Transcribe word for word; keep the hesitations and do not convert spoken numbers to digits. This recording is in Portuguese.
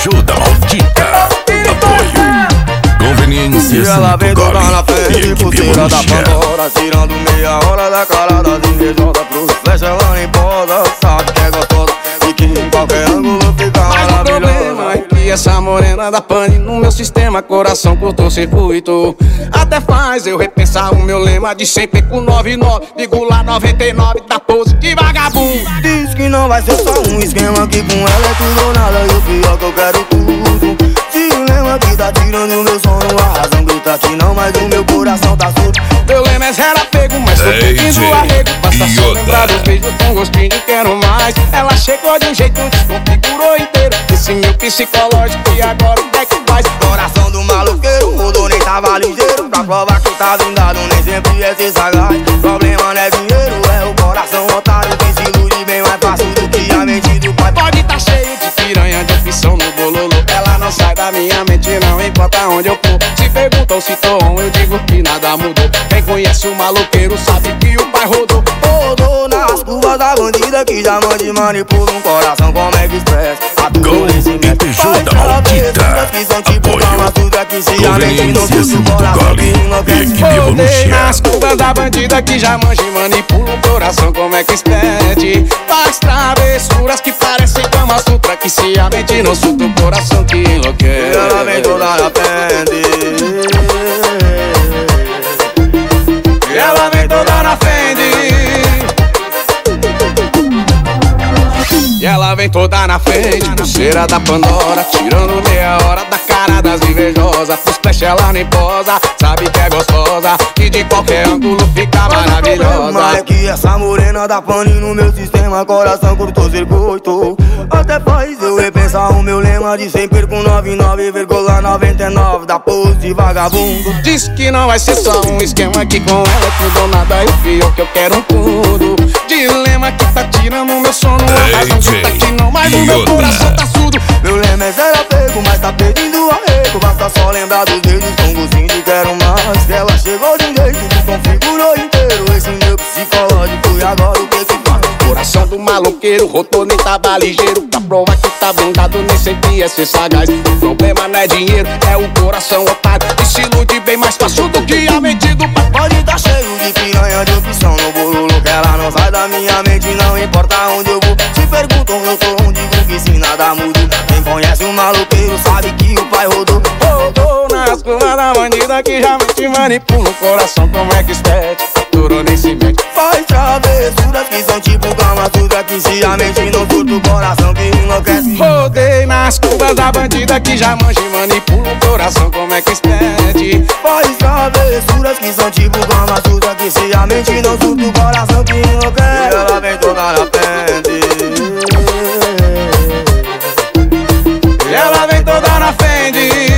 show da maldita. Apoio Conveniência ela vem toda na frente, pulseira da Pandora, Pandora, tirando meia hora da cara das invejosas. Pros flash ela nem posa, sabe que é gostosa e que em qualquer ângulo fica Mas o problema é que essa morena da pane no meu sistema, coração cortou circuito. Até faz eu repensar o meu lema de sempre com noventa e nove vírgula noventa e nove da pose de vagabundo. Diz que não vai ser só um esquema, que com ela é tudo ou nada, e o pior que eu quero tudo. Dilema que tá tirando meu sono, a razão grita que não, mas o meu coração tá surdo. Meu lema é zero apego, mas tô pedindo arrego. Basta só lembrar dos beijos com gostinho de quero mais. Ela chegou de um jeito, desconfigurou inteiro esse meu psicológico, e agora o que é que faz? Coração do maloqueiro, mudou, nem tava ligeiro. Pra provar que tá blindado, nem sempre é ser sagaz. Problema não é dinheiro, é o coração otário que se ilude bem mais fácil do que a mente do pai. Pode tá cheio de piranha, de opção no bololô. Ela não sai da minha mente, não importa onde eu for. Se perguntam se tô on, eu digo que nada mudou. Quem conhece o maloqueiro sabe que o pai rodou. Rodou nas curvas da bandida que já mande manipula um coração como é que expressa. Gol e Peixô da maldita. Apoio Conveniências do Gole e equipe Rodei nas Evolution. curvas da bandida que já manja e manipula um coração como é que expede. Faz travessuras que parecem Kama Sutra, que se a mente não surta o coração que enlouquece. Ela vem toda na frente, Ela vem toda na frente, e ela vem toda na frente, pulseira da Pandora, tirando meia hora da cara das invejosas. Pros flash ela nem posa, sabe que é gostosa e de qualquer ângulo fica maravilhosa. mas é que essa morena da pane no meu sistema, coração cortou circuito. Até faz eu repensar o meu lema de sempre com noventa e nove vírgula noventa e nove da pose de vagabundo. Diz que não vai ser só um esquema, que com ela é tudo ou nada, e o pior que eu quero um tudo. Dilema que tá tirando o meu sono, a razão grita que não, mas o meu coração tá surdo. Meu lema é zero apego, mas tá pedindo arrego. Basta só lembrar dos dedos com gostinho de quero mais. Ela chegou de um jeito, desconfigurou inteiro esse meu psicológico, e agora o que que faz? Coração do maloqueiro, rodou, nem tava ligeiro. Pra provar que tá blindado, nem sempre é ser sagaz. O problema não é dinheiro, é o coração otário, que se ilude bem mais fácil do que a mente do pai. Pode tá cheio de piranha, de opção no bololo, que ela não sai da minha mente, não importa onde eu vou. Se perguntam eu tô onde vou, que se nada muda. Quem conhece o maloqueiro sabe que o pai rodou. Rodou nas curvas da bandida que já mente manipula o coração como é que expede. Durou nem se mete. Faz travessuras que são tipo Kama Sutra, que se a mente não surta o coração que enlouquece. Rodei nas curvas da bandida que já manja e manipula o coração como é que expede. Faz travessuras que são tipo Kama Sutra, que se a mente não surta o coração que enlouquece. E ela vem toda na frente, Ela vem toda na frente,